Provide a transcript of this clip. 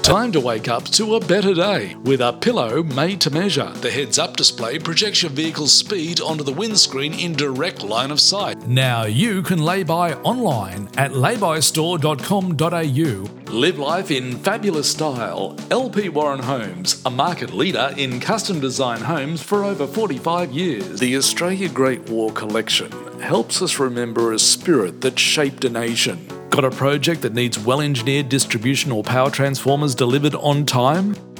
Time to wake up to a better day with a pillow made to measure. The heads-up display projects your vehicle's speed onto the windscreen in direct line of sight. Now you can lay-by online at laybystore.com.au. Live life in fabulous style. LP Warren Homes, a market leader in custom design homes for over 45 years. The Australia Great War Collection helps us remember a spirit that shaped a nation. Got a project that needs well-engineered distribution or power transformers delivered on time?